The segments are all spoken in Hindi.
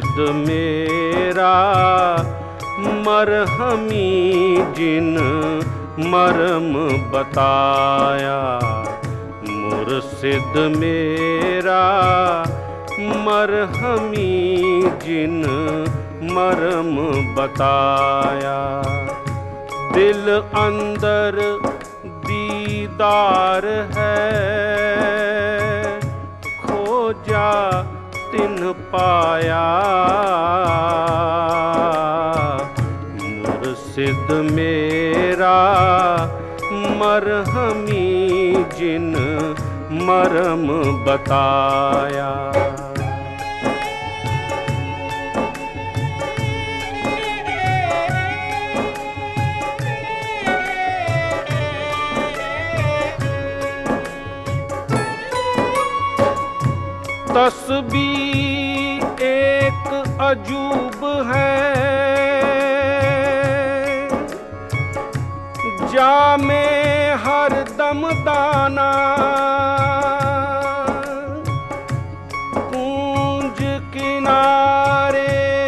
मुर्शिद मेरा मरहमी जिन मरम बताया। मुर्शिद मेरा मरहमी जिन मरम बताया। दिल अंदर दीदार है, खोजा तिन पाया। मुर्शिद मेरा मरहमी जिन मरम बताया। तस्बीह एक अजूब है, जामे हर दम दाना। कूंज किनारे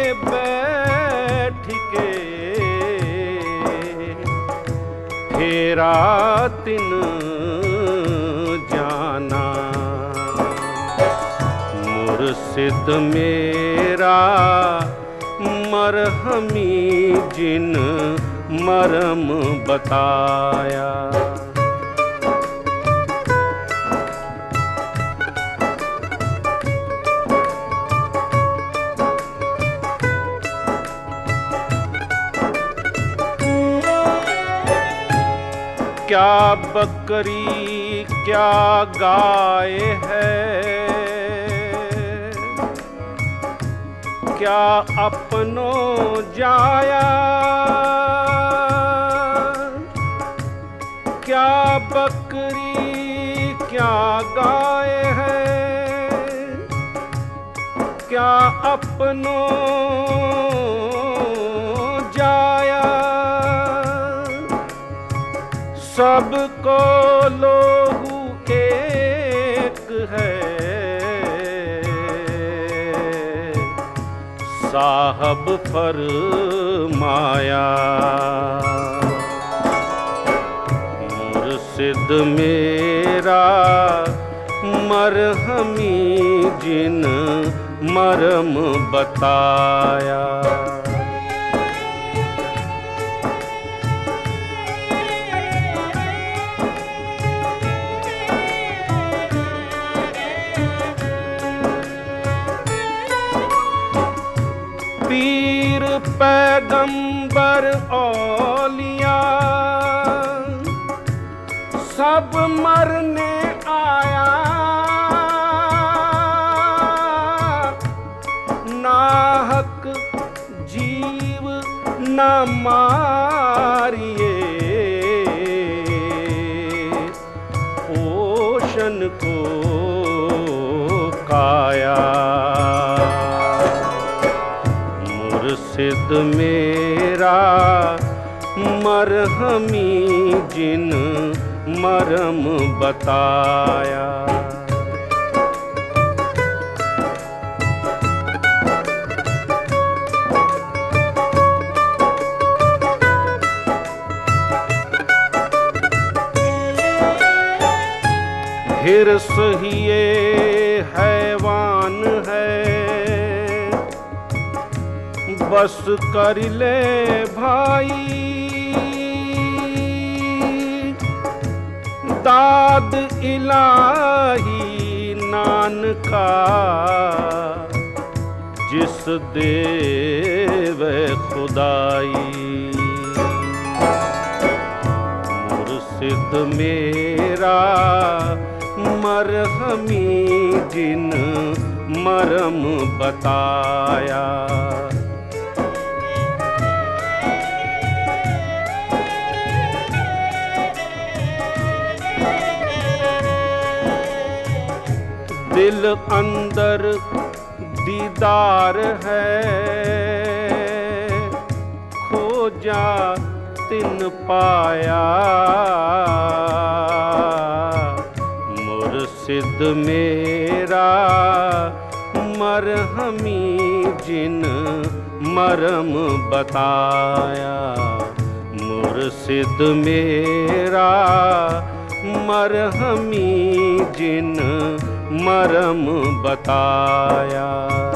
बैठ के फेरा तिन जाना। मुर्शिद मेरा मरहमी जिन मरम बताया। क्या बकरी क्या गाय है, क्या अपनों जाया। क्या बकरी क्या गाय है, क्या अपनों जाया। सबको लोगू एक है, साहब फरमाया। मुर्शिद मेरा मरहमी जिन मरम बताया। पीर पैगंबर औलिया सब मरने आया। नाहक जीव न मारिए, पोषण को काया। मुर्शिद मेरा मरहमी जिन मरम बताया। हिर्स ही ये हैवान है, बस कर ले भाई। दाद इलाही नानका जिस देवे खुदाई। मुर्शिद मेरा मरहमी जिन मरम बताया। दिल अंदर दीदार है, खोजा तिन पाया। मुर्शिद मेरा मरहमी जिन मरम बताया। मुर्शिद मेरा मरहमी जिन मरम बताया।